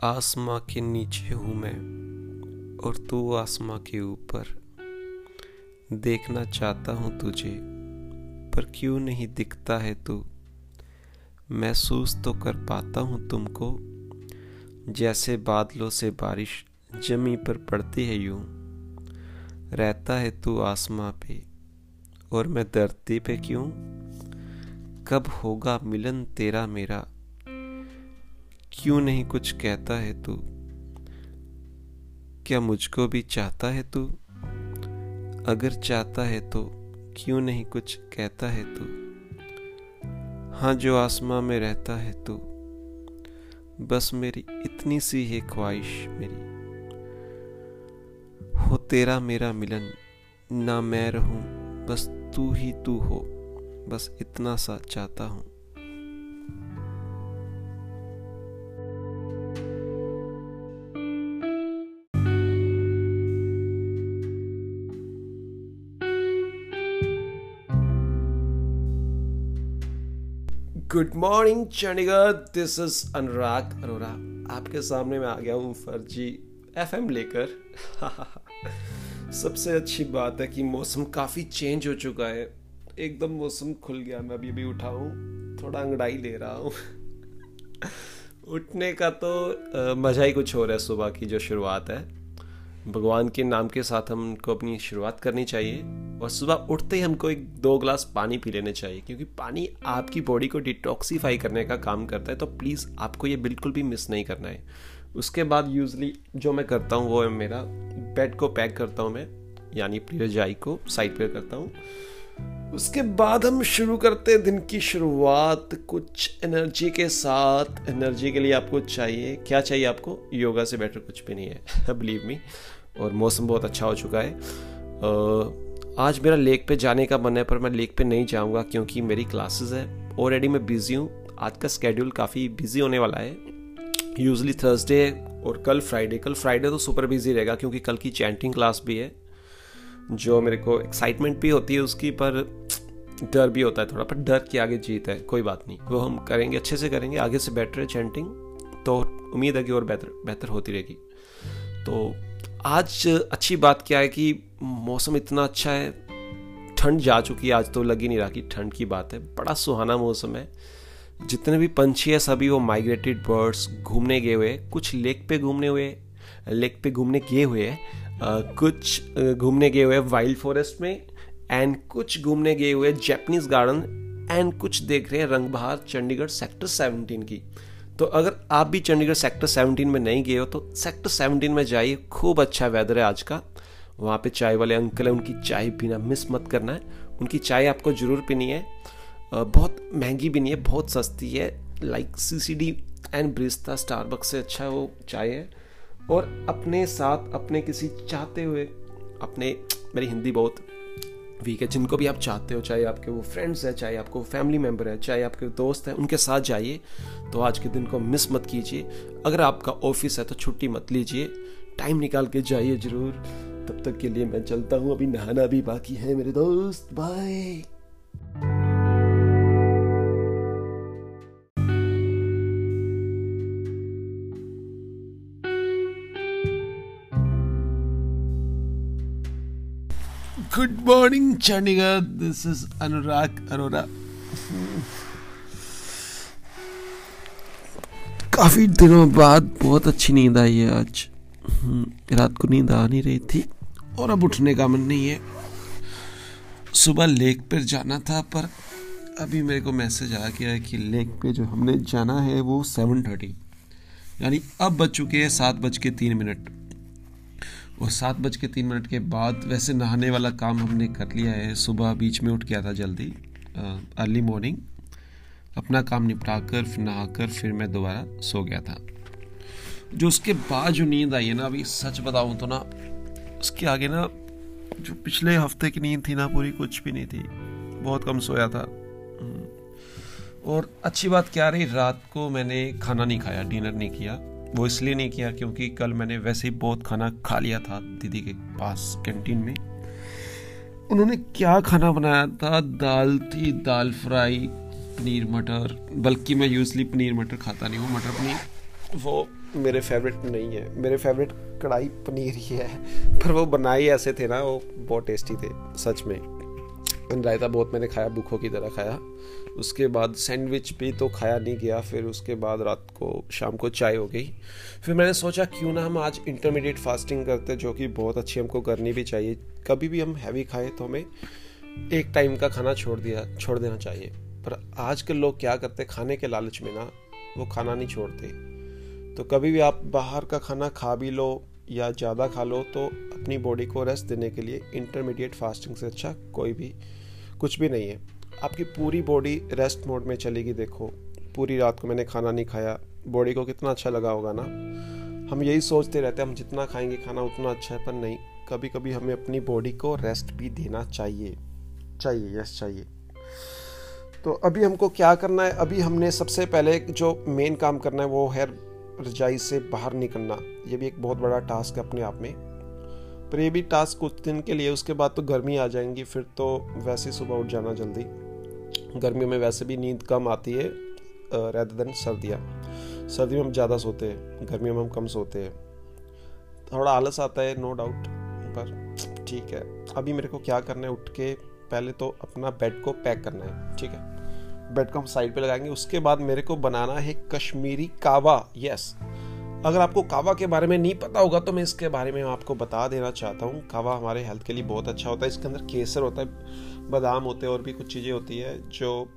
आसमां के नीचे हूँ मैं और तू आसमां के ऊपर। देखना चाहता हूँ तुझे पर क्यों नहीं दिखता है तू। महसूस तो कर पाता हूँ तुमको, जैसे बादलों से बारिश जमी पर पड़ती है यूं। रहता है तू आसमां पे और मैं धरती पे क्यों। कब होगा मिलन तेरा मेरा, क्यों नहीं कुछ कहता है तू। क्या मुझको भी चाहता है तू, अगर चाहता है तो क्यों नहीं कुछ कहता है तू। हाँ जो आसमां में रहता है तू, बस मेरी इतनी सी है ख्वाहिश मेरी। हो तेरा मेरा मिलन, ना मैं रहूं बस तू ही तू हो, बस इतना सा चाहता हूं। Good morning Chandigarh, this is Anurag Arora. आपके सामने मैं आ गया हूँ फर्जी एफएम लेकर। सबसे अच्छी बात है कि मौसम काफ़ी चेंज हो चुका है, एकदम मौसम खुल गया। मैं अभी उठा हूँ, थोड़ा अंगड़ाई ले रहा हूँ। उठने का तो मज़ा ही कुछ हो रहा है। सुबह की जो शुरुआत है, भगवान के नाम के साथ हमको अपनी शुरुआत करनी चाहिए और सुबह उठते ही हमको 1-2 गिलास पानी पी लेने चाहिए, क्योंकि पानी आपकी बॉडी को डिटॉक्सीफाई करने का काम करता है। तो प्लीज़ आपको ये बिल्कुल भी मिस नहीं करना है। उसके बाद यूजली जो मैं करता हूँ वो है मेरा बेड को पैक करता हूँ मैं, यानी अपनी रजाई को साइड पे करता हूँ। उसके बाद हम शुरू करते हैं दिन की शुरुआत कुछ एनर्जी के साथ। एनर्जी के लिए आपको चाहिए क्या चाहिए, आपको योगा से बेटर कुछ भी नहीं है, बिलीव मी। और मौसम बहुत अच्छा हो चुका है। आज मेरा लेक पे जाने का मन है, पर मैं लेक पे नहीं जाऊंगा क्योंकि मेरी क्लासेस है। ऑलरेडी मैं बिजी हूँ, आज का स्केड्यूल काफ़ी बिजी होने वाला है। यूजली थर्सडे और कल फ्राइडे तो सुपर बिजी रहेगा, क्योंकि कल की चैंटिंग क्लास भी है, जो मेरे को एक्साइटमेंट भी होती है उसकी, पर डर भी होता है थोड़ा। पर डर की आगे जीत है, कोई बात नहीं, वो हम करेंगे, अच्छे से करेंगे। आगे से बेटर है चैंटिंग, तो उम्मीद है कि और बेहतर होती रहेगी। तो आज अच्छी बात क्या है कि मौसम इतना अच्छा है, ठंड जा चुकी है, आज तो लग ही नहीं रहा कि ठंड की बात है। बड़ा सुहाना मौसम है। जितने भी पंछी है सभी वो माइग्रेटेड बर्ड्स घूमने गए हुए, कुछ लेक पे घूमने गए हुए हैं, कुछ घूमने गए हुए वाइल्ड फॉरेस्ट में, एंड कुछ घूमने गए हुए जैपनीज गार्डन, एंड कुछ देख रहे हैं रंगबहार चंडीगढ़ सेक्टर 17 की। तो अगर आप भी चंडीगढ़ सेक्टर 17 में नहीं गए हो तो सेक्टर 17 में जाइए, खूब अच्छा वेदर है आज का। वहाँ पे चाय वाले अंकल है, उनकी चाय पीना मिस मत करना है। उनकी चाय आपको जरूर पीनी है, बहुत महंगी भी नहीं है, बहुत सस्ती है। Like CCD and Barista Starbucks से अच्छा वो चाय है। और अपने साथ अपने किसी चाहते हुए अपने, मेरी हिंदी बहुत वीक है, जिनको भी आप चाहते हो, चाहे आपके वो फ्रेंड्स है, चाहे आपको फैमिली मेम्बर है, चाहे आपके दोस्त हैं, उनके साथ जाइए। तो आज के दिन को मिस मत कीजिए। अगर आपका ऑफिस है तो छुट्टी मत लीजिए, टाइम निकाल के जाइए जरूर। तब तक के लिए मैं चलता हूँ, अभी नहाना भी बाकी है मेरे दोस्त। Bye. Good morning Chandigarh, this is Anurag Arora. काफी दिनों बाद बहुत अच्छी नींद आई है आज। रात को नींद आ नहीं रही थी और अब उठने का मन नहीं है। सुबह लेक पर जाना था, पर अभी मेरे को मैसेज आ गया है कि लेक पे जो हमने जाना है वो 7:30, यानी अब बज चुके हैं 7:03। और 7:03 के बाद वैसे नहाने वाला काम हमने कर लिया है। सुबह बीच में उठ गया था जल्दी, अर्ली मॉर्निंग, अपना काम निपटा कर फिर नहाकर फिर मैं दोबारा सो गया था। जो उसके बाद जो नींद आई है ना, अभी सच बताऊं तो ना, उसके आगे ना जो पिछले हफ्ते की नींद थी ना, पूरी कुछ भी नहीं थी, बहुत कम सोया था। और अच्छी बात क्या रही, रात को मैंने खाना नहीं खाया, डिनर नहीं किया। वो इसलिए नहीं किया क्योंकि कल मैंने वैसे ही बहुत खाना खा लिया था दीदी के पास कैंटीन में। उन्होंने क्या खाना बनाया था, दाल थी, दाल फ्राई, पनीर मटर। बल्कि मैं यूजली पनीर मटर खाता नहीं हूँ, मटर पनीर वो मेरे फेवरेट नहीं है। मेरे फेवरेट कढ़ाई पनीर ही है, पर वो बनाए ऐसे थे ना, वो बहुत टेस्टी थे सच में। रायता बहुत मैंने खाया, भूखों की तरह खाया। उसके बाद सैंडविच भी तो खाया नहीं गया। फिर उसके बाद रात को शाम को चाय हो गई। फिर मैंने सोचा क्यों ना हम आज इंटरमीडिएट फास्टिंग करते, जो कि बहुत अच्छी हमको करनी भी चाहिए। कभी भी हम हैवी खाएं तो हमें एक टाइम का खाना छोड़ देना चाहिए। पर आज के लोग क्या करते, खाने के लालच में ना वो खाना नहीं छोड़ते। तो कभी भी आप बाहर का खाना खा भी लो या ज़्यादा खा लो, तो अपनी बॉडी को रेस्ट देने के लिए इंटरमीडिएट फास्टिंग से अच्छा कोई भी कुछ भी नहीं है। आपकी पूरी बॉडी रेस्ट मोड में चलेगी। देखो पूरी रात को मैंने खाना नहीं खाया, बॉडी को कितना अच्छा लगा होगा ना। हम यही सोचते रहते हैं हम जितना खाएंगे खाना उतना अच्छा है, पर नहीं, कभी कभी हमें अपनी बॉडी को रेस्ट भी देना चाहिए। चाहिए। तो अभी हमको क्या करना है, अभी हमने सबसे पहले जो मेन काम करना है वो है रजाई से बाहर निकलना। ये भी एक बहुत बड़ा टास्क है अपने आप में, पर ये भी टास्क कुछ दिन के लिए। उसके बाद तो गर्मी आ जाएंगी, फिर तो वैसे सुबह उठ जाना जल्दी। गर्मियों में वैसे भी नींद कम आती है रेदर देन सर्दियाँ में हम ज़्यादा सोते हैं, गर्मियों में हम कम सोते हैं। थोड़ा आलस आता है नो डाउट, पर ठीक है। अभी मेरे को क्या करना है, उठ के पहले तो अपना बेड को पैक करना है। ठीक है, बेड को हम साइड पे लगाएंगे। उसके बाद मेरे को बनाना है कश्मीरी कावा। यस, अगर आपको कावा के बारे में नहीं पता होगा तो मैं इसके बारे में आपको बता देना चाहता हूँ। कावा हमारे हेल्थ के लिए बहुत अच्छा होता है। इसके अंदर केसर होता है, बादाम होते हैं और भी कुछ चीज़ें होती है जो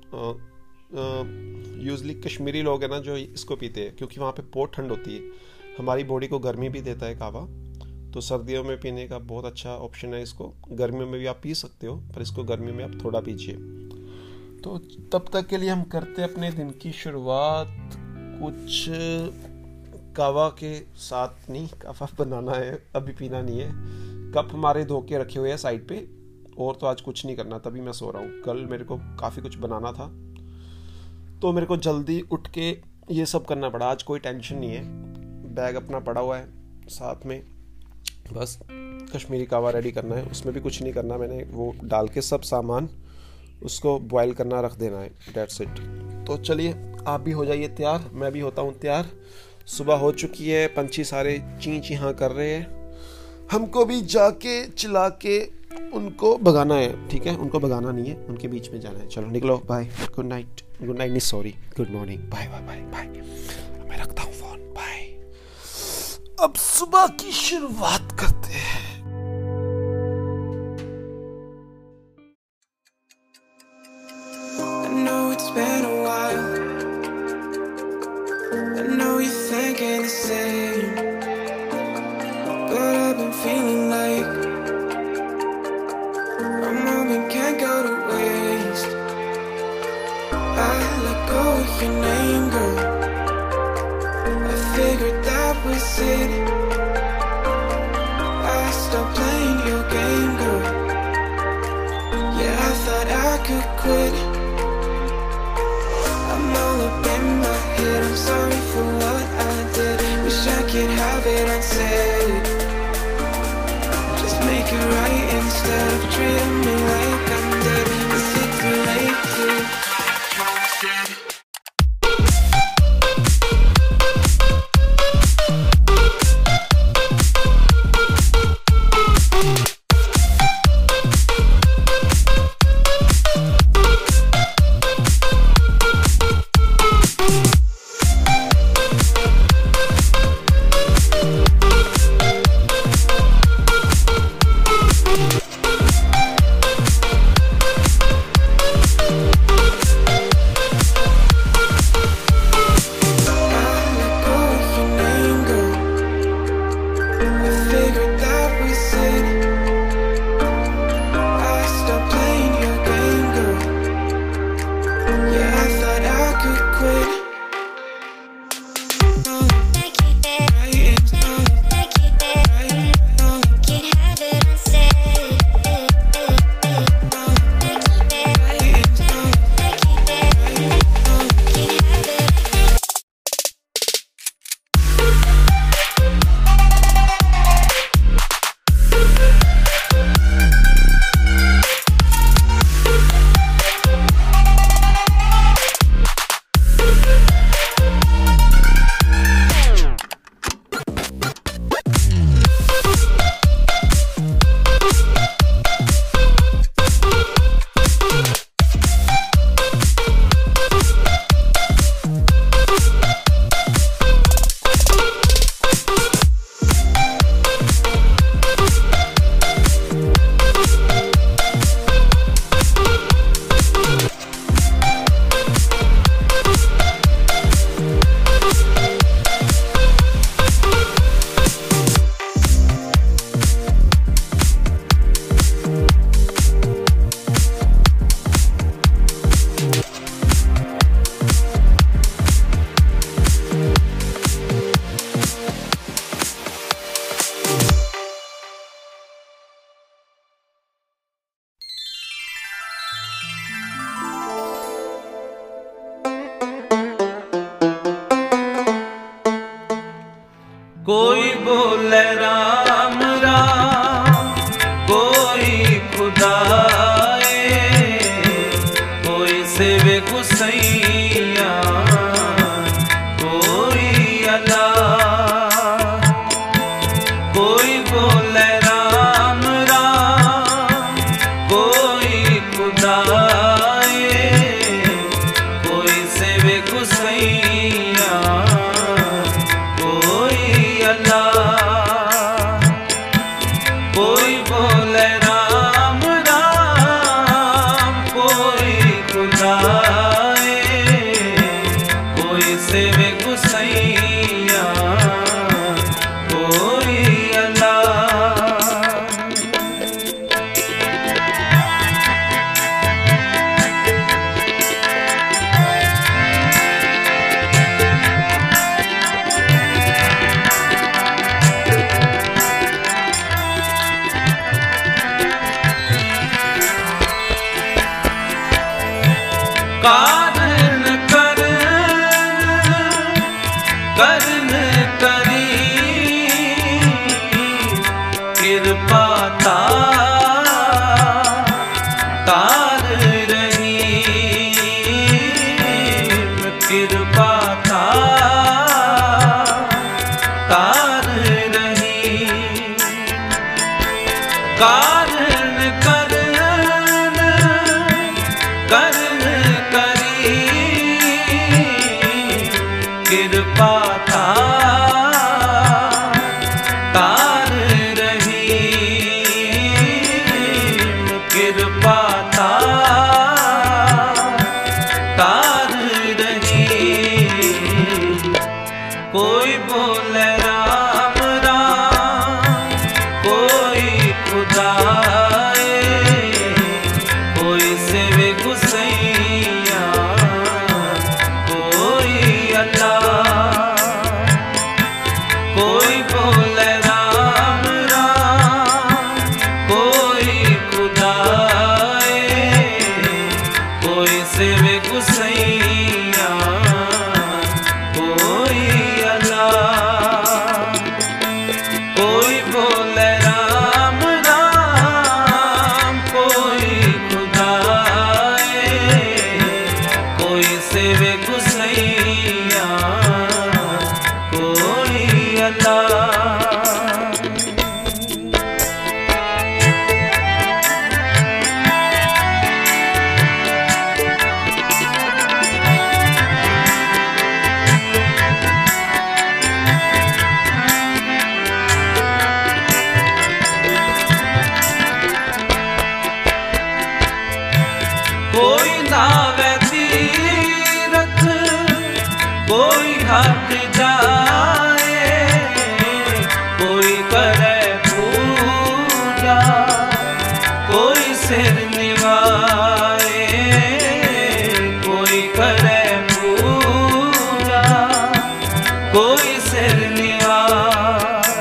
यूजली कश्मीरी लोग हैं ना जो इसको पीते हैं, क्योंकि वहाँ पे बहुत ठंड होती है। हमारी बॉडी को गर्मी भी देता है कावा, तो सर्दियों में पीने का बहुत अच्छा ऑप्शन है। इसको गर्मियों में भी आप पी सकते हो, पर इसको गर्मियों में आप थोड़ा पीजिए। तो तब तक के लिए हम करते अपने दिन की शुरुआत कुछ कावा के साथ। नहीं, कावा बनाना है, अभी पीना नहीं है। कप हमारे धो के रखे हुए हैं साइड पे, और तो आज कुछ नहीं करना, तभी मैं सो रहा हूँ। कल मेरे को काफ़ी कुछ बनाना था, तो मेरे को जल्दी उठ के ये सब करना पड़ा। आज कोई टेंशन नहीं है, बैग अपना पड़ा हुआ है साथ में, बस कश्मीरी कावा रेडी करना है। उसमें भी कुछ नहीं करना, मैंने वो डाल के सब सामान उसको बॉयल करना रख देना है, डेट्स इट। तो चलिए आप भी हो जाइए तैयार, मैं भी होता हूँ तैयार। सुबह हो चुकी है, पंछी सारे ची हाँ कर रहे हैं। हमको भी जाके चिल्ला के उनको भगाना है। ठीक है, उनको भगाना नहीं है, उनके बीच में जाना है। चलो निकलो, बाय, गुड नाइट नहीं sorry, good morning, bye bye bye bye. मैं रखता हूँ फोन, बाय। अब सुबह की शुरुआत करते हैं। It's been a while. I know you're thinking the same, but I've been feeling like a moment can't go to waste. I let go of your name, girl. I figured that was it. I बोले राम राम, कोई खुदाए, कोई सेवे गुसैया, कोई अल्लाह। कोई बोले राम राम, कोई खुदाए, कोई सेवे गुसैया, कोई अल्लाह। कोई बोले राम राम, कोई खुदाए, कोई सेवे गुसैया, कोई अल्लाह। कारण करन करी, कृपा तार रही, कृपा तार रही। कारण करन करी, कृपा तार रही, कृपा तार रही। कोई बोले राम राम, कोई खुदाए, कोई सेवे गुसैया, कोई अल्लाह। कोई बोले राम राम, कोई खुदाए, कोई सेवे गुसैया, कोई अल्लाह। कोई बोले राम राम, कोई खुदाए, कोई सेवे गुसैया, कोई अल्लाह। कोई नावे तीरथ, कोई हट जाए, कोई करे पूजा, कोई सिर निवाए, कोई करे पूजा, कोई सिर निवाए।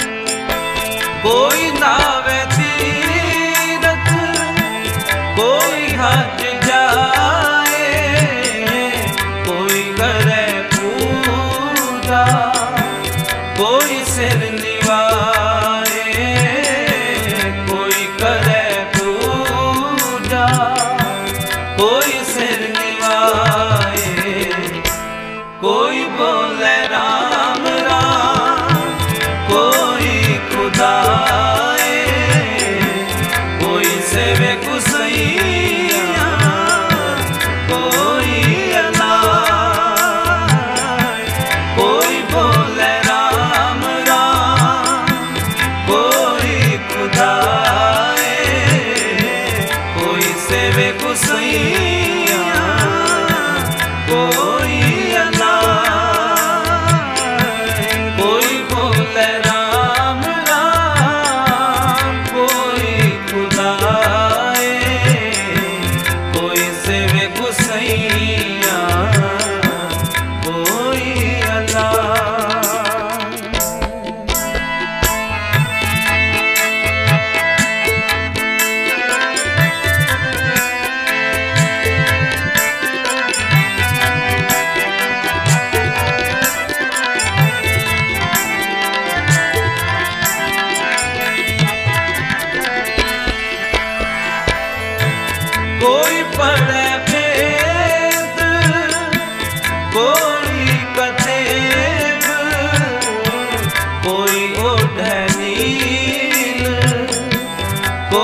कोई नावे तीरथ, कोई हट जाए, कोई करे पूजा, कोई सिर निवाए, कोई करे पूजा, कोई सिर निवाए। कोई बोले राम राम, कोई खुदाए, कोई सेवे गुसैया,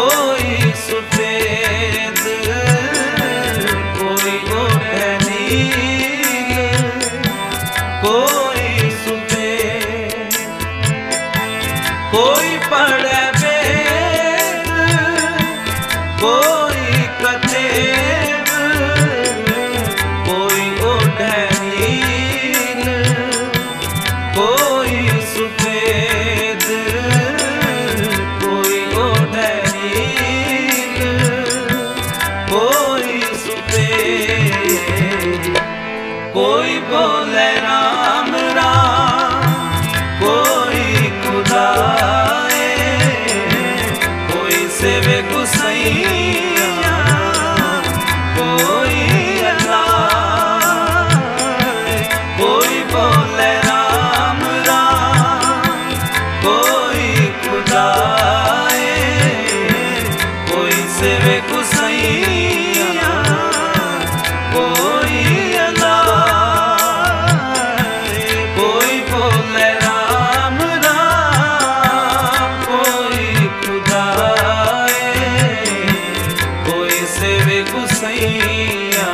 कोई सफेद कोई ओढ़े नील कोई सफेद कोई पढ़े वेद कोई कतेब कोई ओढ़े नील कोई सफेद कोई ओढ़े नील कोई सफेद कोई बोले राम राम कोई खुदाए कोई सेवे गुसैया कोई अल्लाह कोई बोले राम राम कोई खुदाए कोई सेवे गुसैया कोई कोई बोले राम राम कोई खुदाए कोई सेवे गुसैया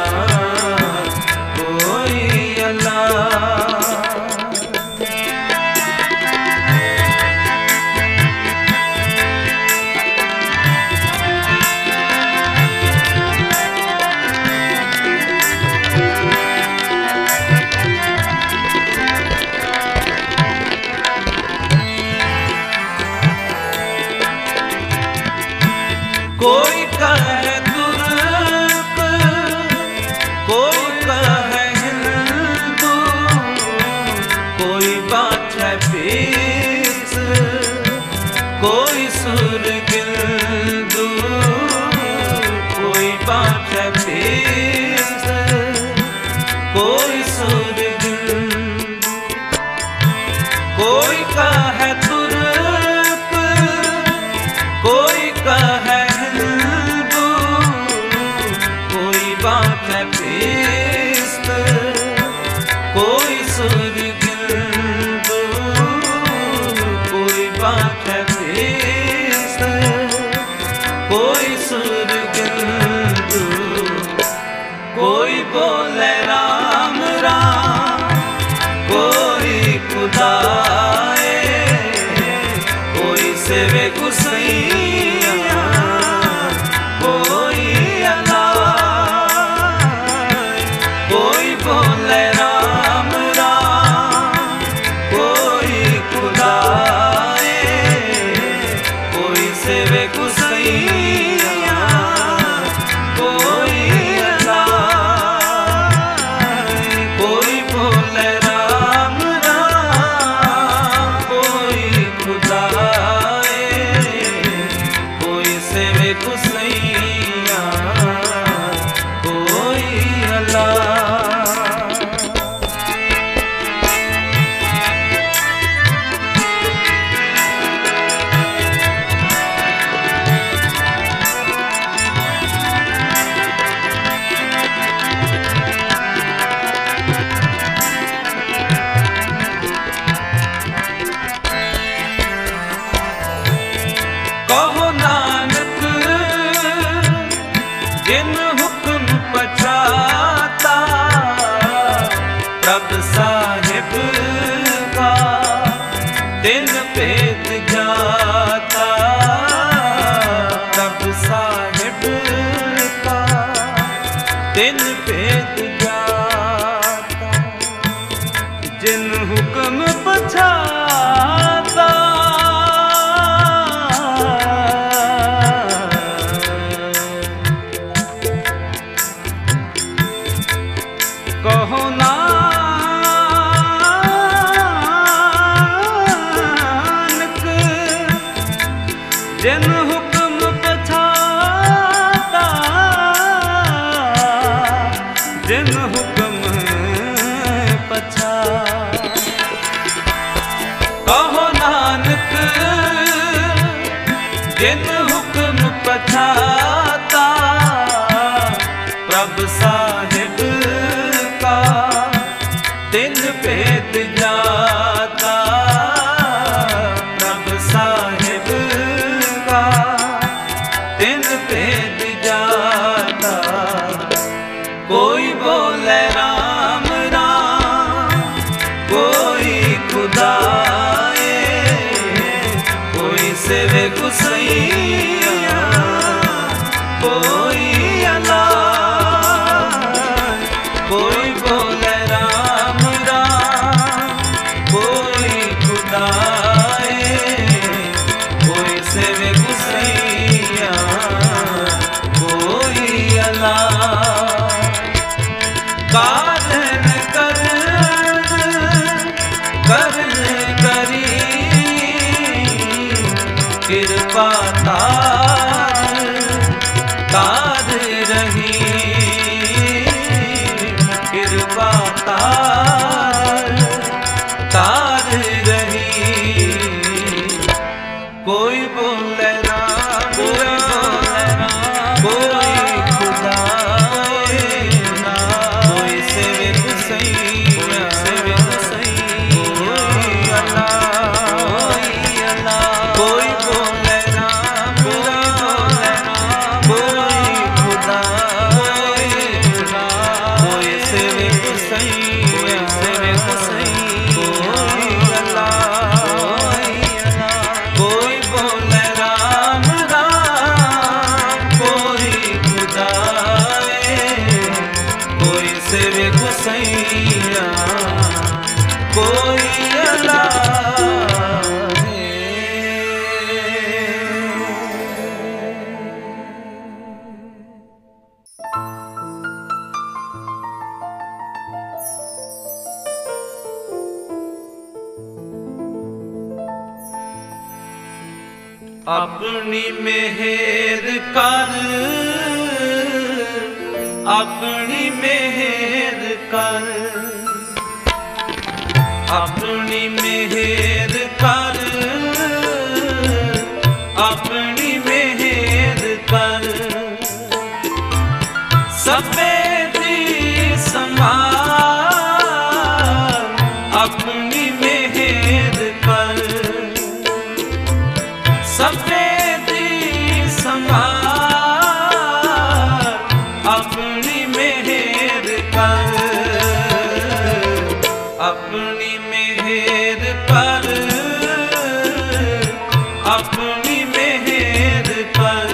कोई अल्लाह कोई कहे तुर्क कोई कहे हिंदू कोई बात है पीस कोई सुरगिंदू कोई बात है पीस कोई सुरगिंदू कोई कहे तुर्क कोई कहे बात है पीस्त कोई सुरगिंदू कोई बात है पीस्त कोई सुरगिंदू कोई बोले राम राम कोई खुदाए कोई सेवे गुसैया कोई कोई बोले राम राम कोई खुदाए कोई सेवे गुसैया कोई कोई बोले राम राम कोई खुदाए कोई सेवे गुसैया कोई कहो नानक जिन हुक्म पछाता प्रभ साहिब का दिन भेद जाता प्रभ साहिब का दिन भेद जाता जिन हुक्म पछाता कहो नानक जिन हुक्म पछाता तिन भेद जाता। कोई बोले राम राम, कोई खुदाए, कोई सेवे गुसैया, कोई अल्लाह। कोई बोले राम राम, कोई खुदाए, कोई सेवे गुसैया, कोई अल्लाह। कादन करन करी, कृपा तार रही, कृपा तार रही। कोई बोले राम, कोई बोले राम, कोई खुदाए, कोई सेवे गुसैया, सेवे गुसैया, कोई अल्लाह, कोई अल्लाह। कोई बोले राम, कोई बोले राम, कोई खुदाए, कोई सेवे गुसैया, सेवे गुसैया, कोई अल्लाह, कोई अल्लाह। कोई बोले राम राम, कोई खुदाए, कोई सेवे गुसैया, कोई अल्लाह। अपनी मेहर कर, अपनी मेहर कर, अपनी मेहर कर, अपनी मेहर कर। सफेदी संभाल, अपनी मेहर कर। सफेदी संभाल, अपनी मेहर कर, अपनी मेहर कर, अपनी मेहर कर,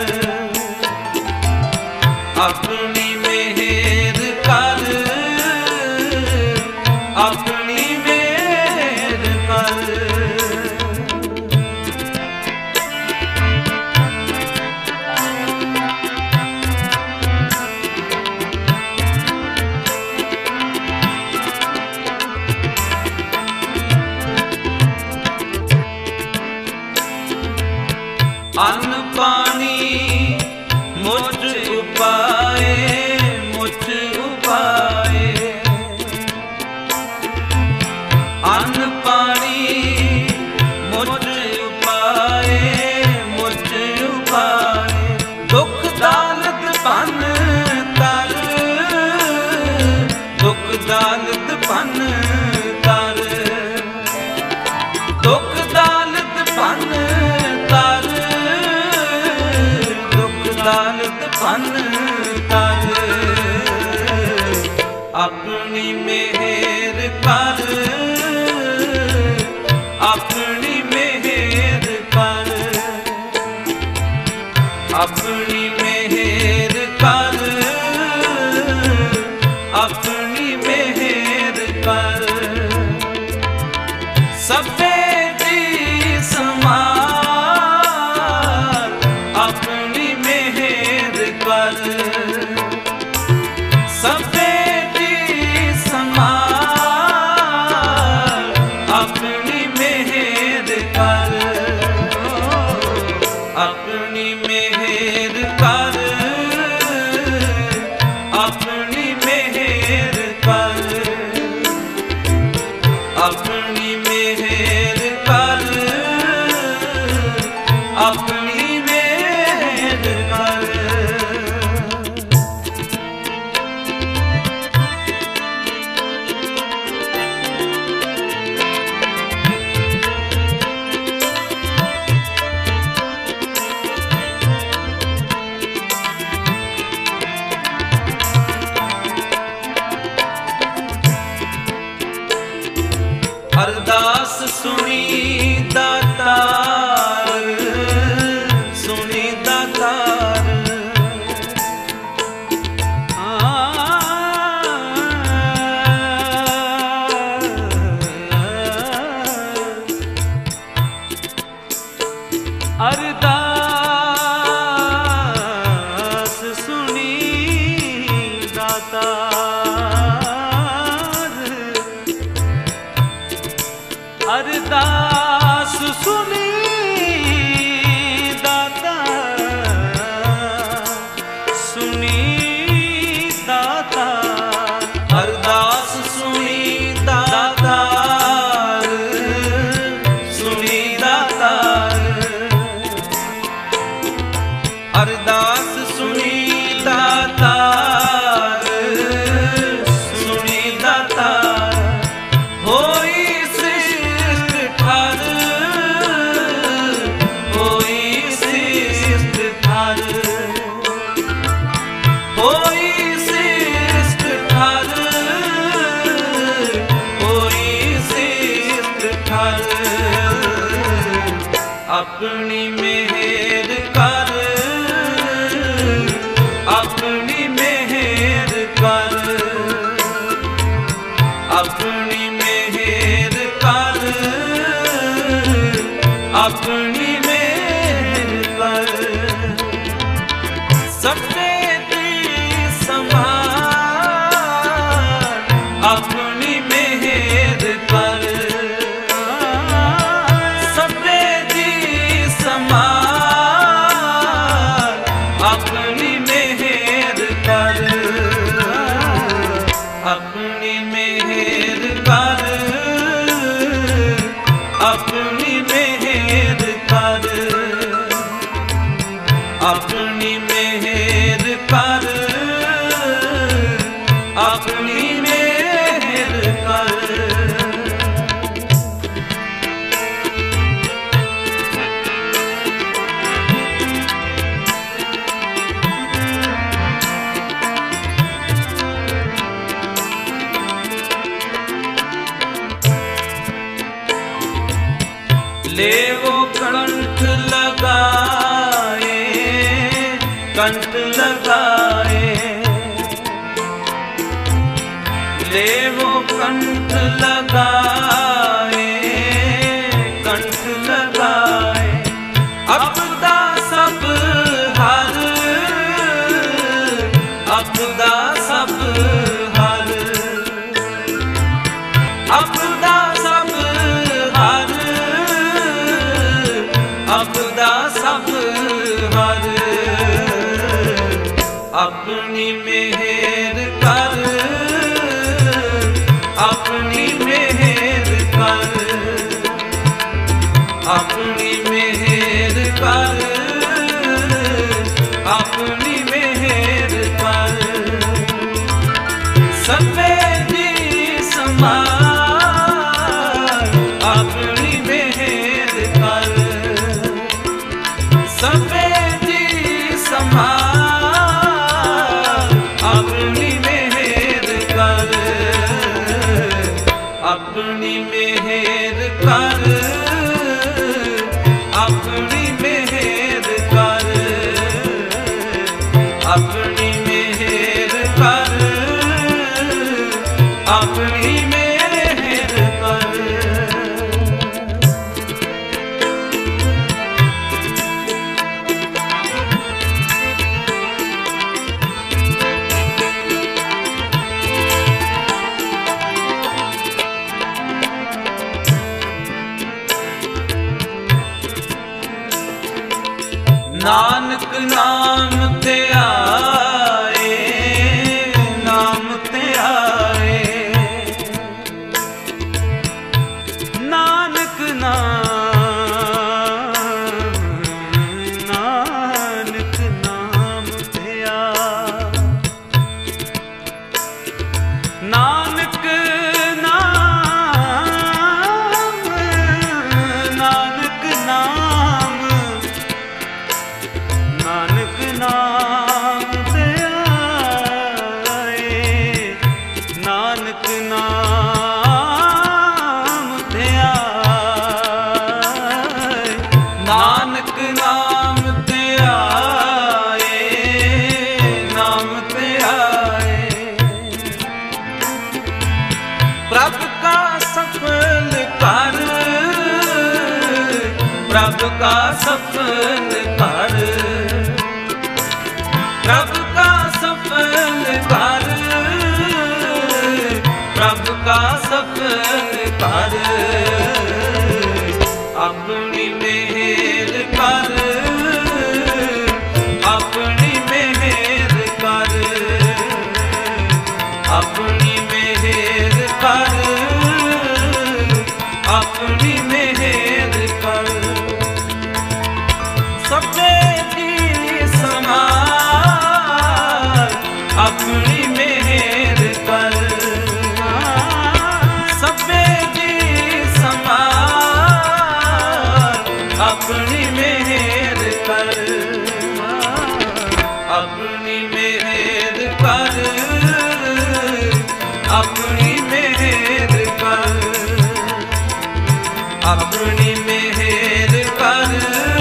अपनी मेहर कर, अपनी मेहर कर। अन्न पानी मुझ उपाए, मुझ उपाए। अन्न पानी मुझ उपाए, मुझ उपाए। दुख दालत पन कर, दुख दालत पन कर, दुख दालत पन कर, दालत पन कर। अपनी मेहर कर, अपनी मेहर कर, अपनी मेहर कर, अपनी मेहर कर। सफेदी संभाल, अपनी मेहर कर। सफेदी संभाल, अपनी मेहर कर, अपनी मेहर कर, अपनी मेहर कर, अपनी मेहर कर, अपनी मेहर कर। अरदास सुनी दातार, सुनी दातार, होई सृष्ट ठार, होई सृष्ट ठार, होई सृष्ट ठार, होई सृष्ट ठार। अपनी मेहर कर, अपनी मेहर कर, अपनी मेहर कर, अपनी मेहर कर। सफेदी संभाल, अपनी मेहर कर, सफेदी संभाल, अपनी मेहर कर, अपनी मेहर कर, अपनी मेहर कर, अपनी मेहर कर, अपनी मेहर कर। ले वो कंठ लगाए, कंठ लगाए, ले वो कंठ लगाए, कंठ लगाए। अपदा सब हार, अपदा सब हार, अपदा सब हार, अपदा सब हार। अपनी मेहर कर, अपनी मेहर कर, अपनी मेहर कर, अपनी मेहर कर। सफेदी संभाल, अपनी मेहर कर, सफेदी संभाल, अपनी मेहर कर, अपनी मेहर कर, अपनी मेहर कर, अपनी मेहर कर, अपनी मेहर कर। नानक नाम ते आए, नाम ते आए, नानक नाम, नानक नाम ते आए, नानक नाम, नानक नाम, नानक नाम ते आए, नानक नाम ते आए, नानक नाम ते आए, नाम ते आए। प्रभु का सफल कर, प्रभु का सफल कर, प्रभु का सफल कर, प्रभु का सफल कर। अपनी मेहर कर, अपनी मेहर कर, अपनी मेहर कर, अपनी मेहर कर। सफेदी समा अपनी मेहर कर, अपनी मेहर कर, अपनी मेहर कर,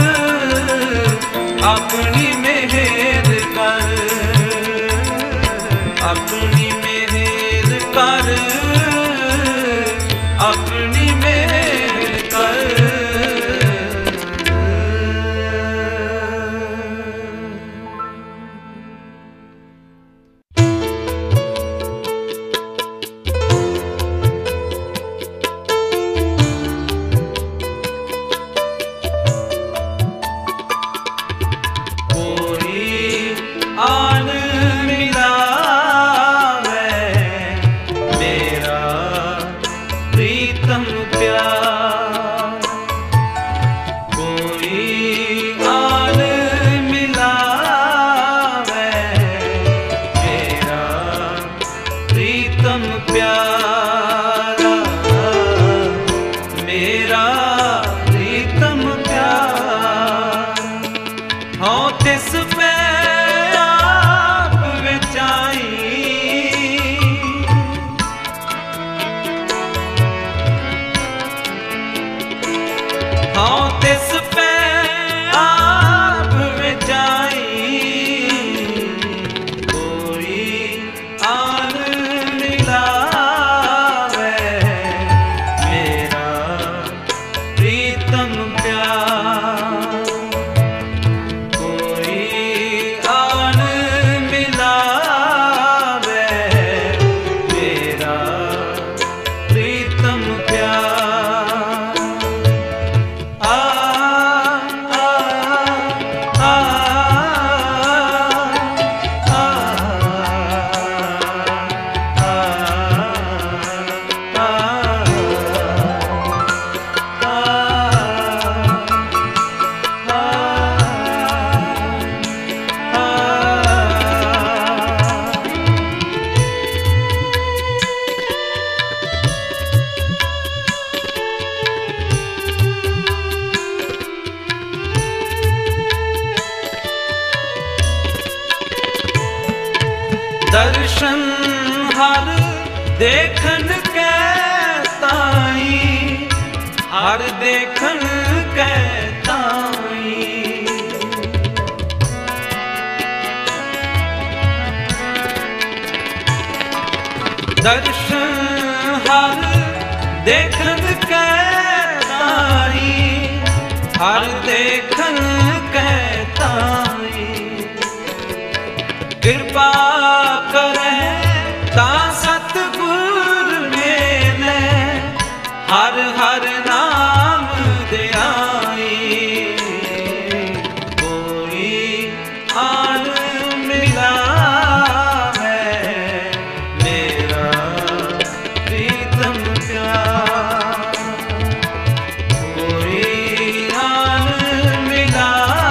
अपनी मेहर कर, अपनी मेहर कर, अपनी मेहर कर। दर्शन हर देखन कै ताई, हर देखन कै ताई। दर्शन हर देखन कै ताई, हर देखन कै ताई। कृपा करे ता सतगुर मेले, हर हर नाम ध्याई। कोई आन मिला है मेरा प्रीतम प्यार, कोई आन मिला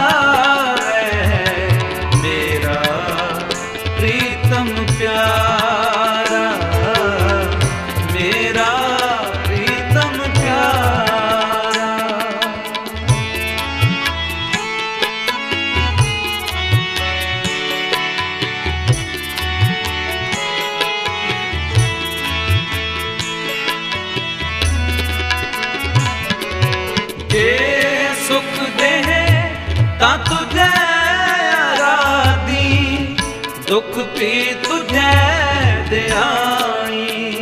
है मेरा प्रीतम प्यारा, मेरा प्रीतम प्यारा। जे सुख दे ता तुझे आराधी, दुख भी तुझे दियाई।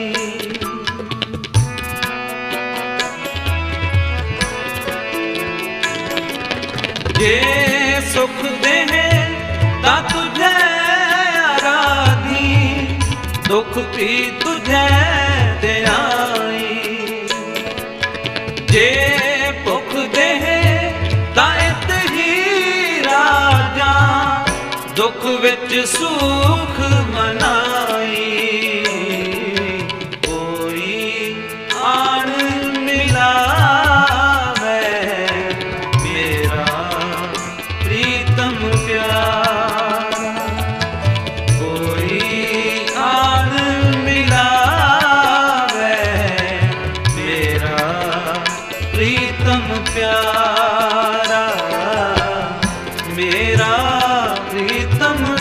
जे सुख दे ता तुझे आराधी, दुख भी तुझे दियाई। जे भुख दे ता इत ही राजा, दुख विच सुख मनाई। कोई आन मिला है मेरा प्रीतम प्यार, कोई आन मिला है मेरा प्रीतम प्यारा, मेरा प्रीतम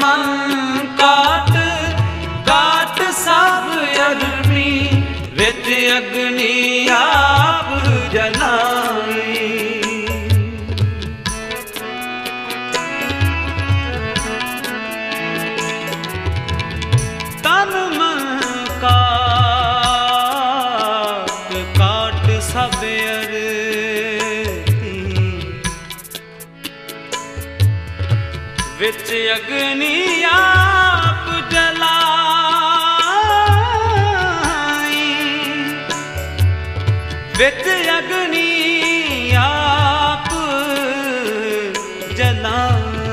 मन काट काट सब अरबी विच अग्नि आप जलाई। तन मन काट काट सब अरबी विच अग्नि आप जलाई। विच अग्नि आप जलाई।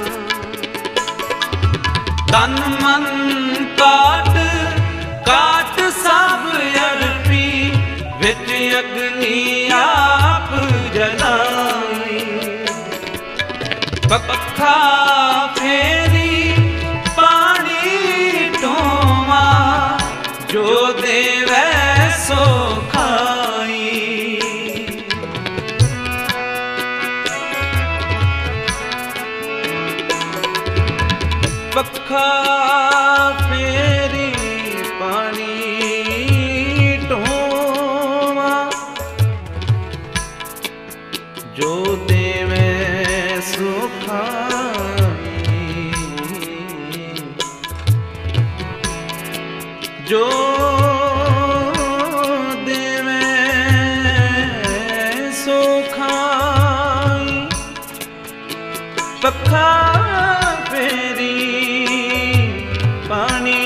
तन मन काट काट सब अरबी विच अग्नि आप जलाई। पखा फेरी पानी टोवा जो देवै सो खाई। पखा फेरी पानी टोवा जो देवै सो खाई। जो देवै सो खाई। पखा फेरी पानी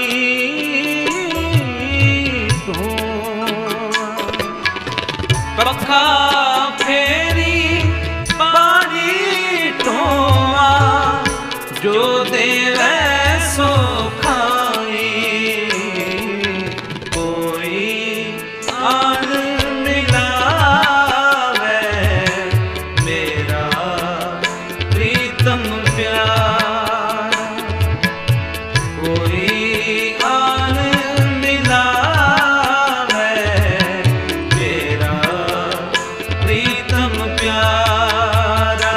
टोवा। पखा फेरी पानी टोवा जो देवै सो खाई। कोई आन मिलावे मेरा प्रीतम प्यार। कोई आन मिलावे मेरा प्रीतम प्यारा।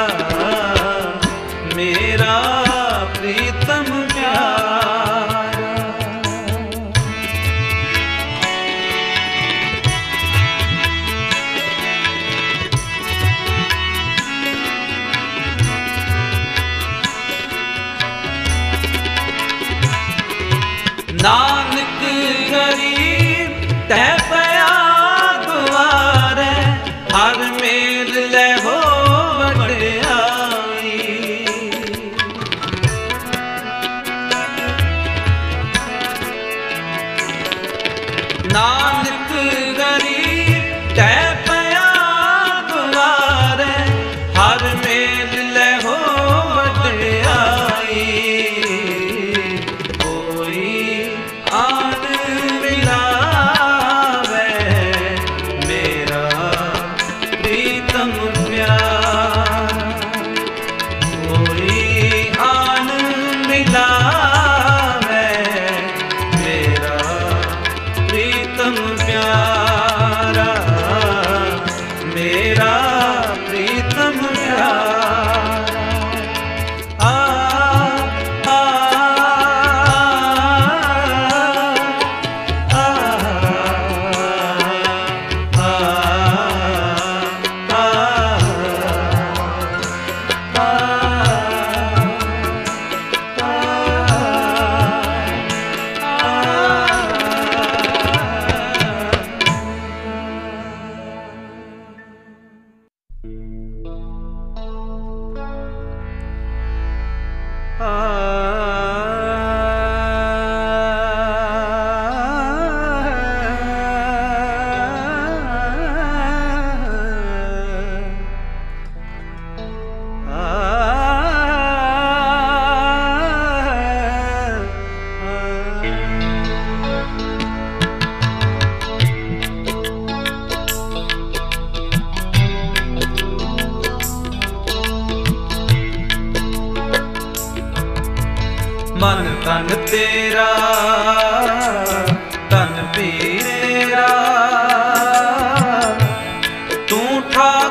मेरा प्रीतम प्यारा। नानक गरीब तह पया दुआरे हर मेल ले हो वड्याई। नानक गरीब तह पया दुआरे हर मेल ले हो वड्याई। कोई आन मिलावे मेरा प्रीतम प्यार। कोई आन मिलावे मेरा प्रीतम प्यारा। मेरा प्रीतम प्यारा। आ आ मन तन तेरा तन पीरा तू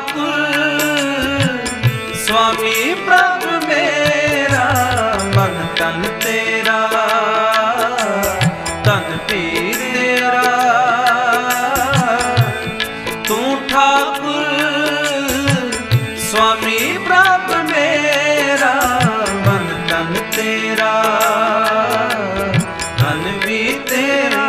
ठाकुर स्वामी प्रभु मेरा मन तन तेरा तन भी तेरा तू ठाकुर स्वामी प्रभ मेरा मन तन तेरा तन भी तेरा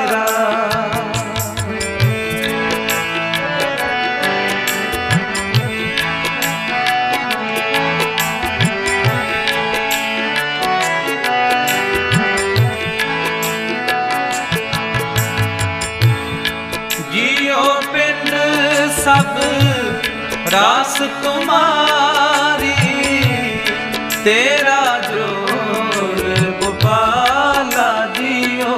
सब रास तुम्हारी तेरा जोर गोपाला जियो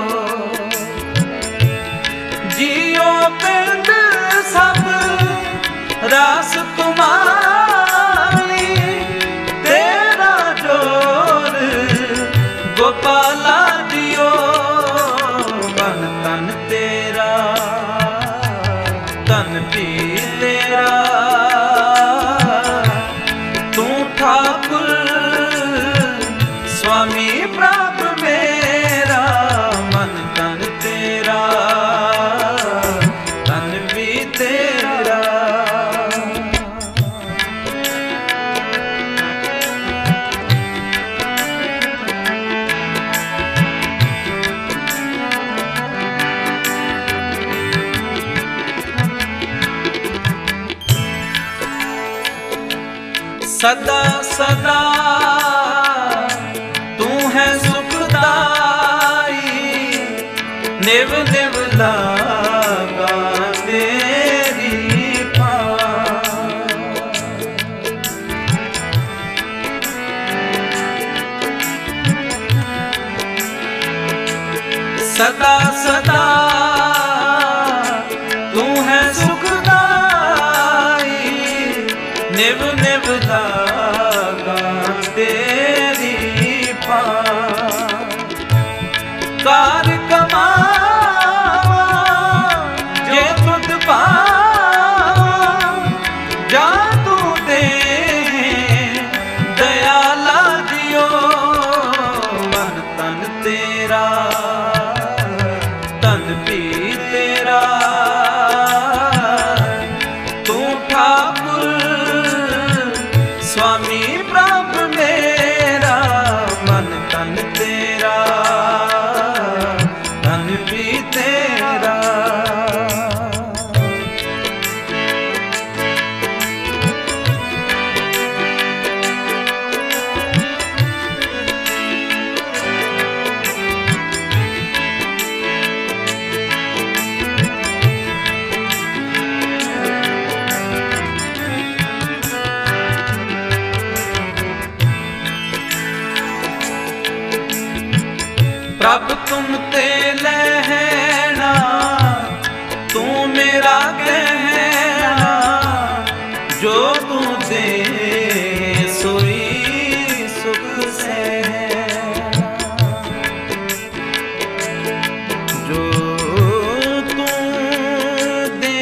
जियो पिंड सब रास तुम्हारी तेरा जोर गोपाला जियो मन तन तेरा तन भी तेरा तू ठाकुर स्वामी प्रभ मेरा मन तन तेरा तन भी तेरा सदा सदा तू है सुखदाई निव निव लागा तेरी पार सदा सदा तू है सुखदाई निव निव लागा तेरी पार कार कमावा जे तुझ पावा जा तू दे दयाला जियो मन तन तेरा तन भी तेरा तू ठाकुर स्वामी प्रभ मेरा मन तन तेरा तन भी तेरा प्रभ तुम ते लहना तू मेरा गहना जो तू दे सोई सुख से जो तू दे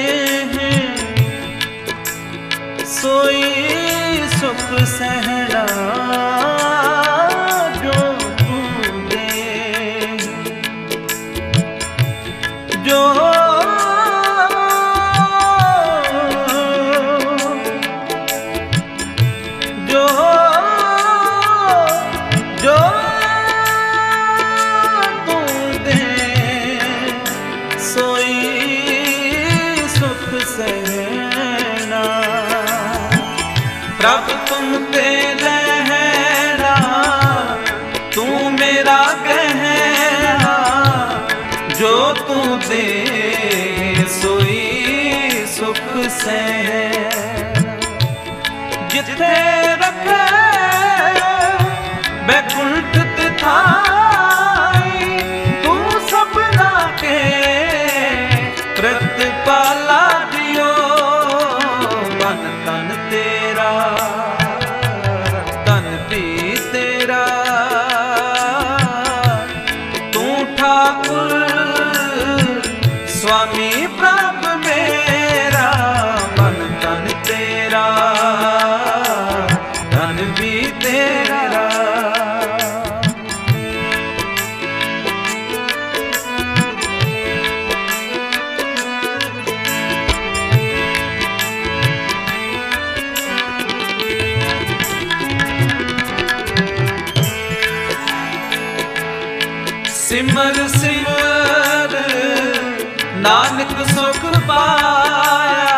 सोई सुख सहना जो जो जो तू दे सोई सुख सहना प्रभ तुम पे रहना तू मेरा गहना जो तू दे सोई सुख से जिथे रखे बैकुंठ तिथाई तू सबना के प्रतिपाला जियो मन तन तेरा तन भी तेरा तू ठाकुर स्वामी प्रभ मेरा मन तन तेरा तन भी तेरा सिमर सिमर नानक सुख पाया,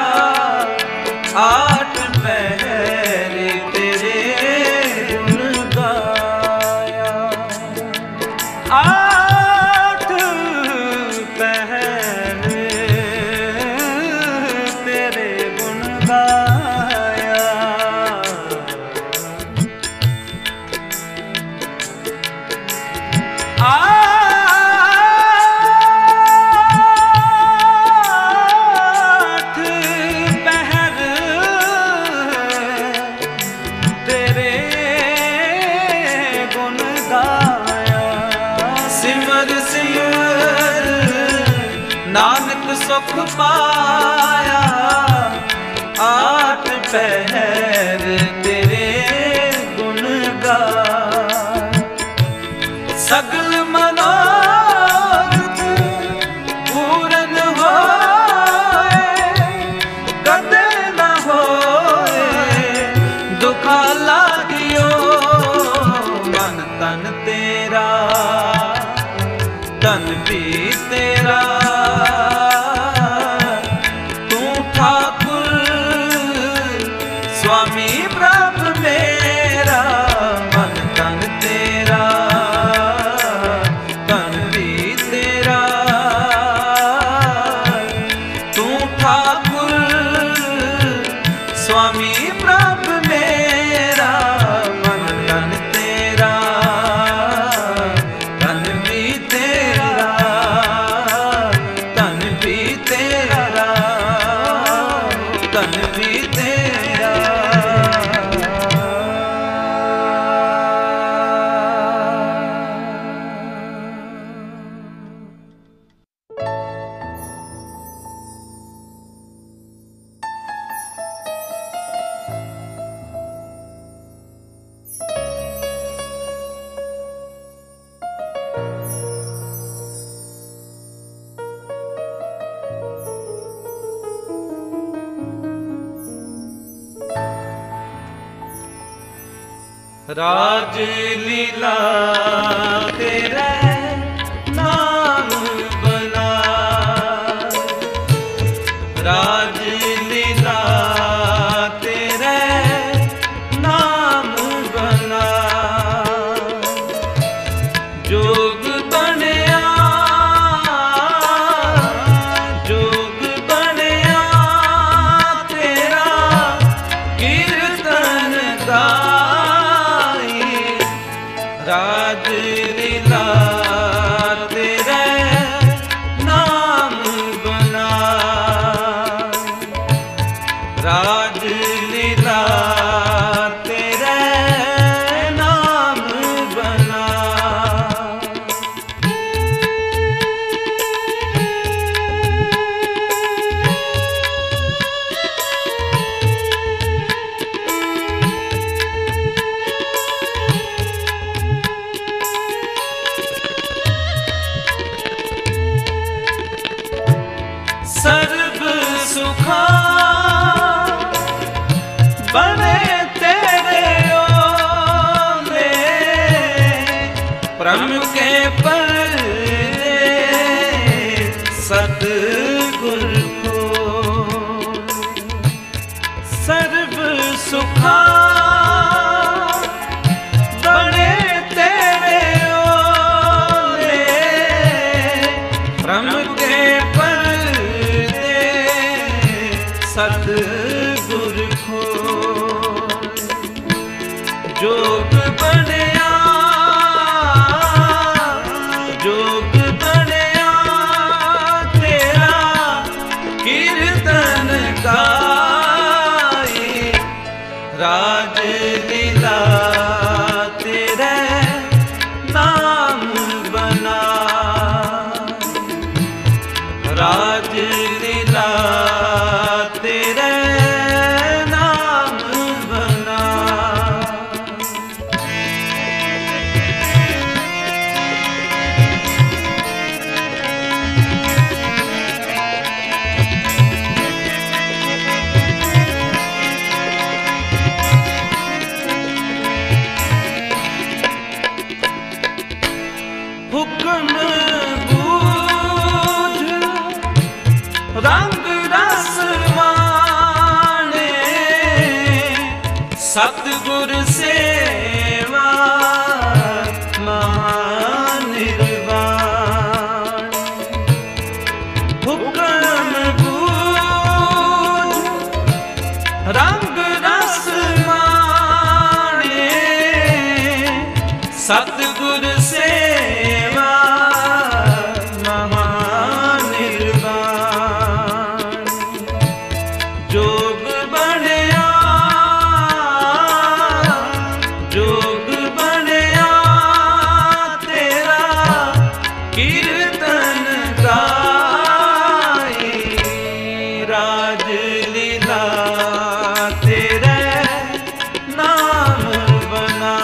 आठ पहर तेरे गुण गाया। आठ पहर तेरे गुण गाया। नानक सुख पाया, आठ पहर तेरे गुण गाया। सगल मनोरथ पूरन होए, कदे न होए दुखा लागियो। मन तन तेरा तन भी तेरा, तू ठाकुर स्वामी प्रभु मेरा। मन तन तेरा तन भी तेरा, तू ठाकुर स्वामी प्रभु मेरा। मन तन तेरा तन भी तेरा, तन भी तेरा, तन भी तेरा। राज लीला तेरे नाम बना, राज लीला तेरे नाम बना। जोग बनया, जोग बनया तेरा कीर्तन का। राज लीला तेरे नाम बना, राज लीला तेरे नाम बना। सर्व सुखा बने तेरे ओले, परम के पर्दे सतगुर को। सर्व सुखा बने तेरे ओले, परम के सतगुर को। जोग बनया रंग रस माने सतगुर सेवा महानिर्वाण। हुक्म बूझ रंग रस माने सतगुर सेवा महानिर्वाण। जोग बनया जोग बनया तेरा कीर्तन गाए राज लीला तेरे नाम बना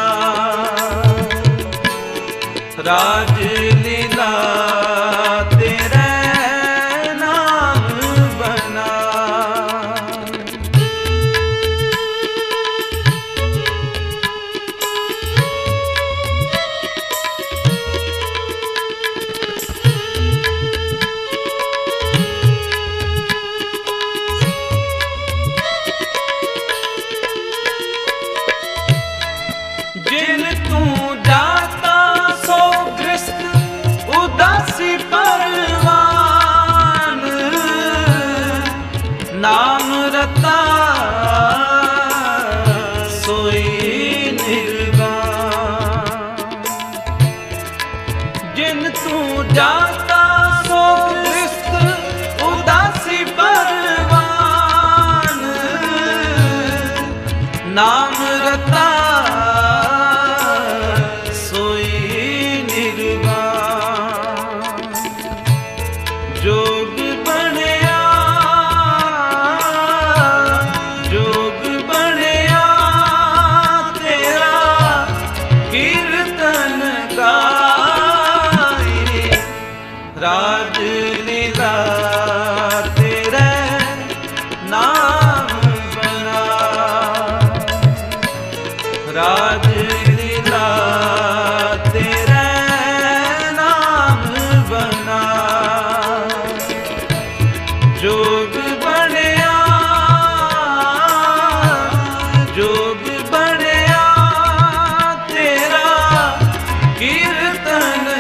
राज लीला तेरे नाम बना। जिन तू जाता सो ग्रस्त उदासी परवान नाम रता सोई निर्वाण। जिन तू जाता सो ग्रस्त उदासी परवान नाम रता जोग बनया जोग बनया तेरा कीर्तन गाए राज लीला तेरे नाम बना राज लीला तेरे नाम बना। जोग बनया जोग बनया तेरा कीर्तन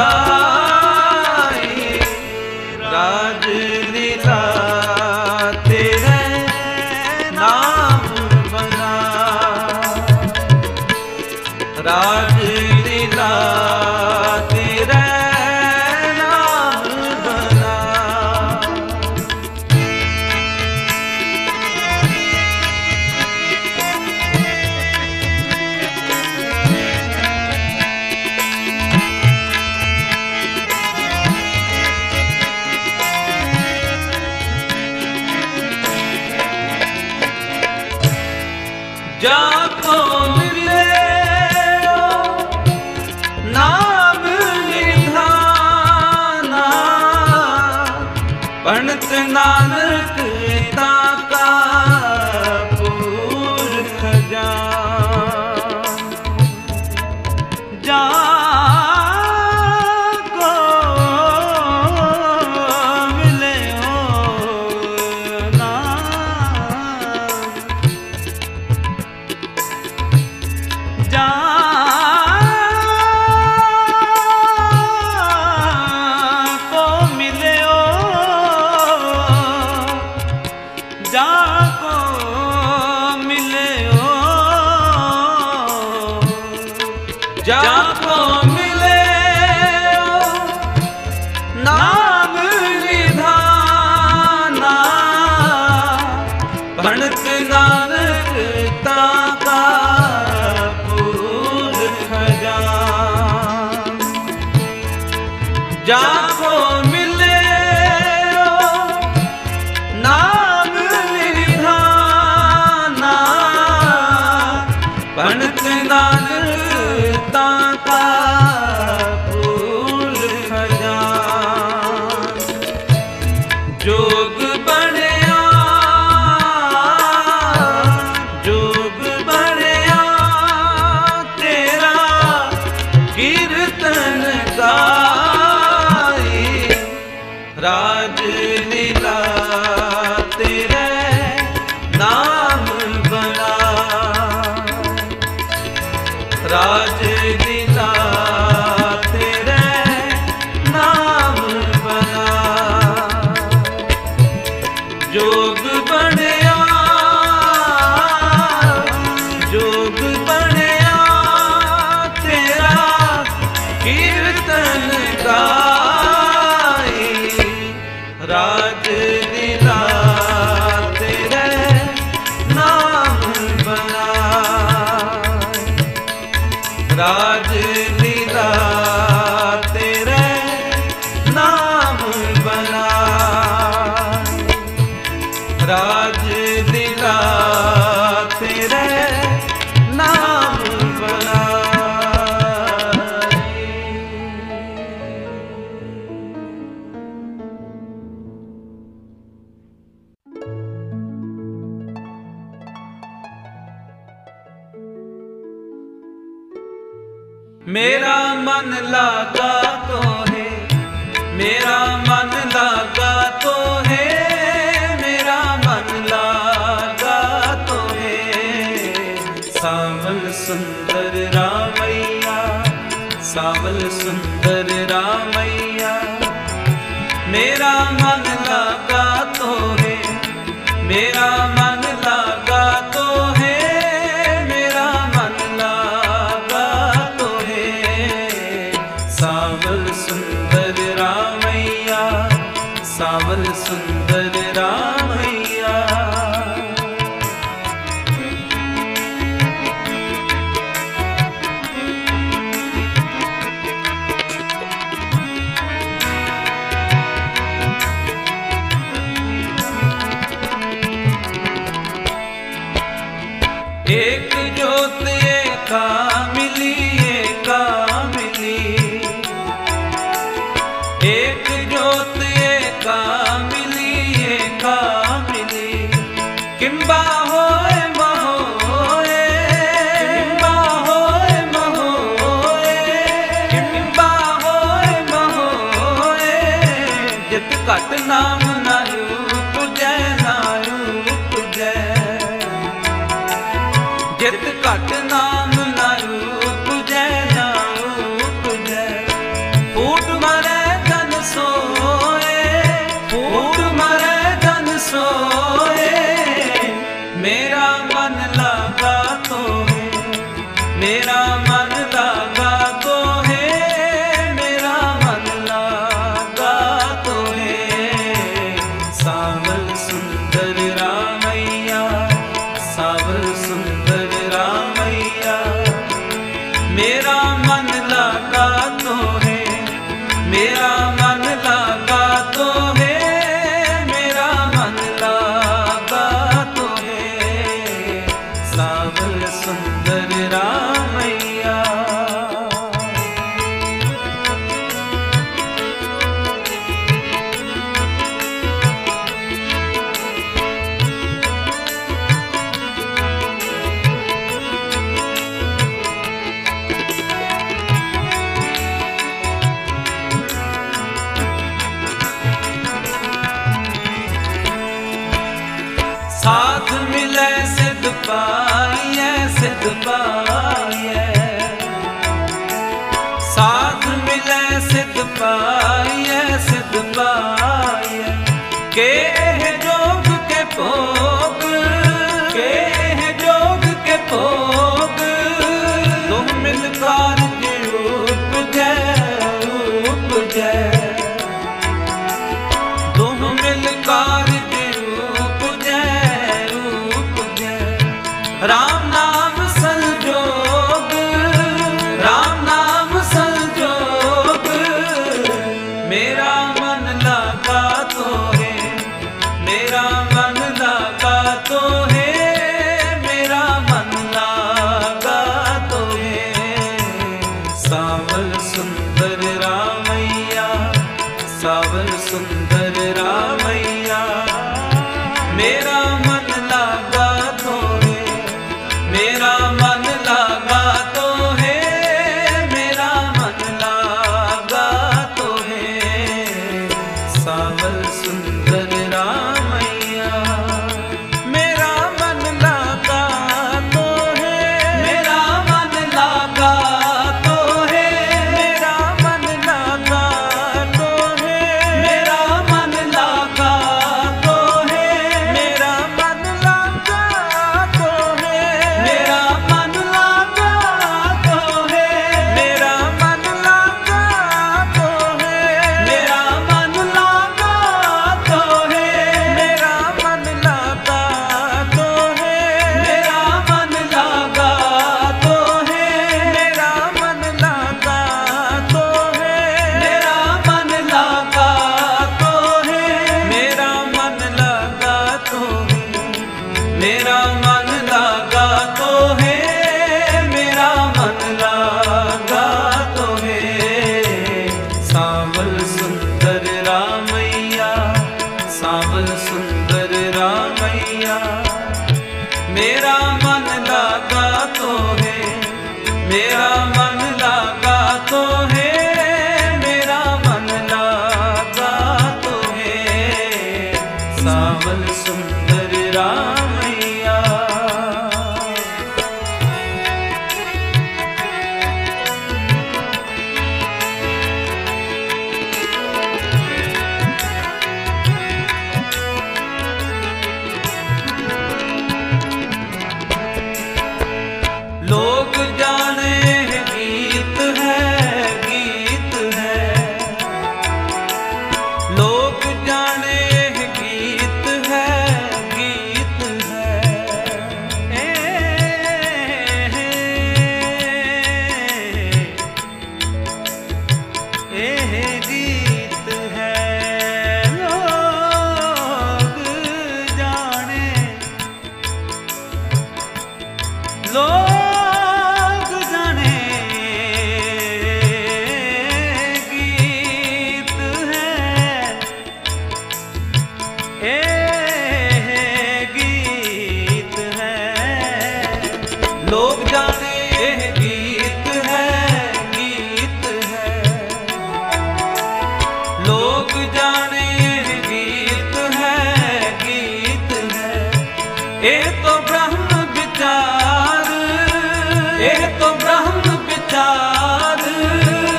गाए राज लीला तेरे नाम बना राज लीला तेरे नाम बना। जाको मिले नाम निधाना पंडित नानक ताका पुरख जान। जाको मिले जाको मिले जाको मिले जाको मिले नाम निधाना पंडित नानक ताका पुरख जान। जाको मिले नाम निधाना पंडित नानक ताका पुरख जान। जोग बनया जोग बनया तेरा कीर्तन गाए राज लीला राज लीला तेरे नाम बना जोग बनया जोग बनया तेरा कीर्तन गाई राज लीला तेरे नाम बना राज लीला तेरे नाम बना राज लीला तेरे नाम बना मेरा मन लागा तो है मेरा मन लागा तो है मेरा मन लागा तो है सावल सुंदर रामैया सावल सुंदर रामैया मेरा मन लागा तो है मेरा मन लागा तो है मेरा मन लागा तो है सावल सुंदर रामैया सावल सुंदर रामैया एक जोत एका मिली एक जोत एका मिली किंबा होए महोए किंबा होए महोए किंबा होए महोए जित घट नाम नायू तुझे जित घट नाम नायू तुझे फूट मरे धन सोए फूट मरे धन सोए मेरा मन लागा तो है मेरा मन लागा तो है मेरा मन लागा तो है सावल सुंदर रामैया सावल सुंदर रामैया मेरा मन लागा तो है मेरा मन लागा तो है मेरा मन लागा तो है सावल सुंदर रामैया साथ मिले सिद्ध पाइए साथ मिले सिद्ध पाइए के है जोग के भोग के है जोग के भोग तुम मिलकर उपजै तुम मिलकर राम नाम संजोग राम नाम संजोग मेरा मन लागा तो है मेरा मन लागा तो है मेरा मन लागा तो है सावल सुंदर रामैया सावल सुंदर रामैया मेरा मन लागा तो है मेरा मन लागा तो है मेरा मन लागा तो है सावल सुंदर रामैया मेरा मन लागा तो है मेरा मन लागा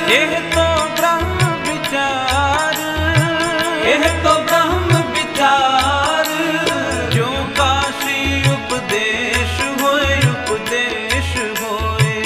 यह तो ब्रह्म विचार, यह तो ब्रह्म विचार। जो काशी उपदेश होए, उपदेश होए,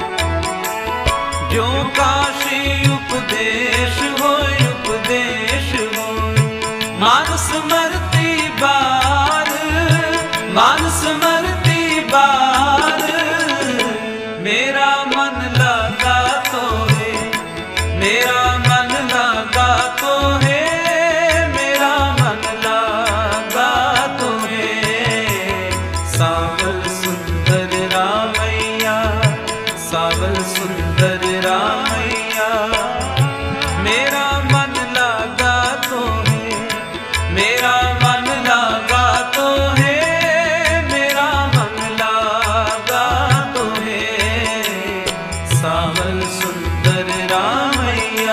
जो काशी उपदेश होए, उपदेश होए। मानस मरती बार, मानस मरती बार। मेरा मन लगा तो है, मेरा मन लगा तो है, मेरा मन लगा तो है। सावल सुंदर रामैया, सावल सुंदर रामैया। मेरा मन लगा तो है, मेरा मन लगा तो है, मेरा मन लगा तो है। सावल सुंदर रामैया।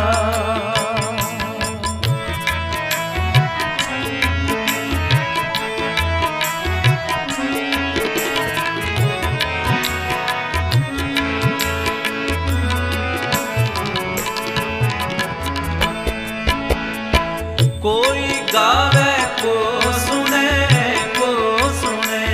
कोई गावे को सुने, को सुने,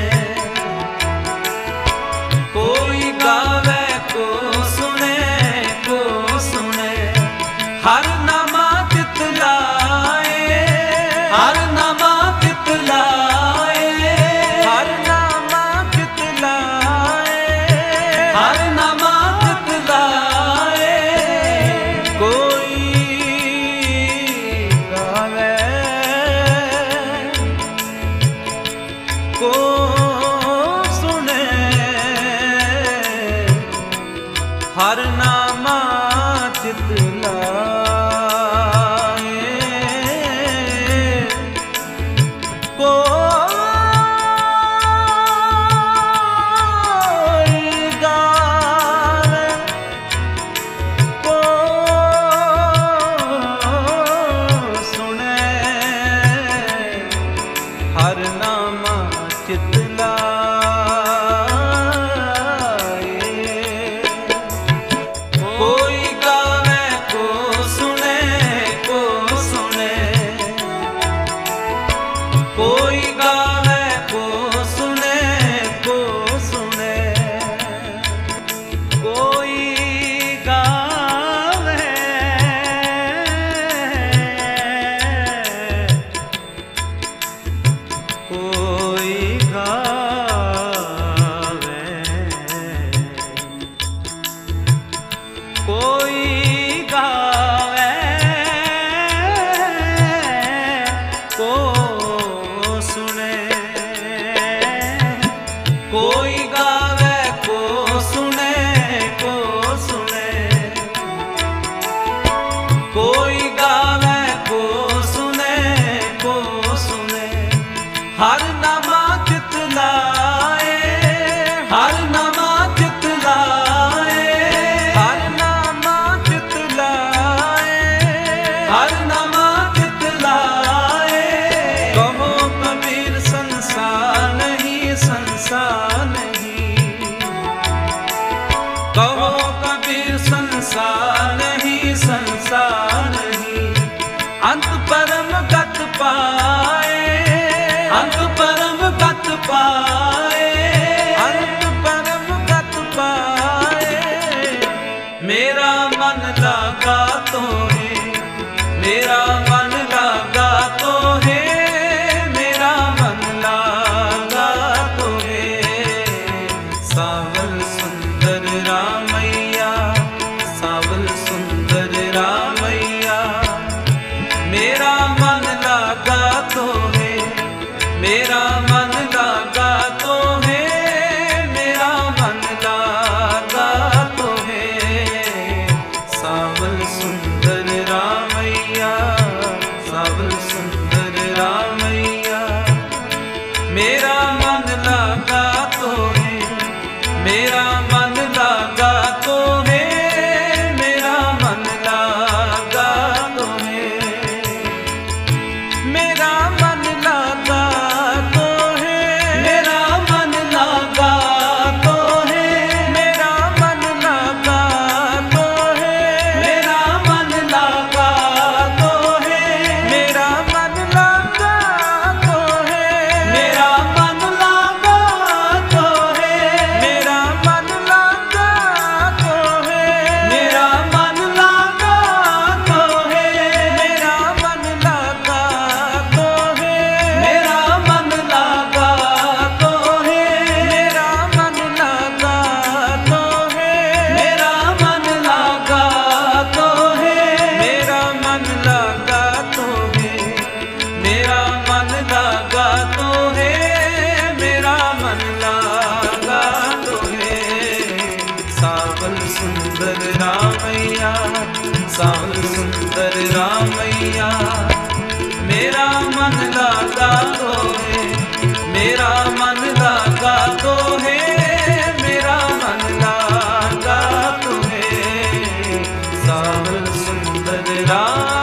कोई गावे को सुने, को सुने। हर नमा तितलाए, हर नमा तितलाए, हर नमा तितलाए, हर नमा तितलाए। कोई गावे को सुने, हर नामा तितलाए। कोई गावे को सुने, हर नामा चितलाए। कोई गावे को सुने, को सुने, कोई गावे को सुने, को सुने। कोई गावे कोई गावे, कोई गावे को सुने। कोई गावे को सुने, को सुने। कोई गावे को सुने, को सुने। हर नमा चितलाए, हर नमा चितलाए, हर नमा चितलाए, हर नमा चितलाए। कहो कबीर संसार नहीं, संसार नहीं। कहो कबीर संसार नहीं, संसार नहीं। अंत परम गत पाए, अंत परम गत पाए, अंत परम गत पाए। मेरा मन लगा तो है, मेरा मन लगा तो है, मेरा मन लगा तो है। सावल सुंदर रामैया, सावल सुंदर रामैया। मेरा मन लगा तो है, मेरा मन लगा तो है, मेरा मन लगा तो है। सावल सुंदर रामैया। सुंदर रामैया, सांवल सुंदर रामैया। मेरा मन लागा तो है, मेरा मन लागा तो है, मेरा मन लागा तो है, सांवल सुंदर राम।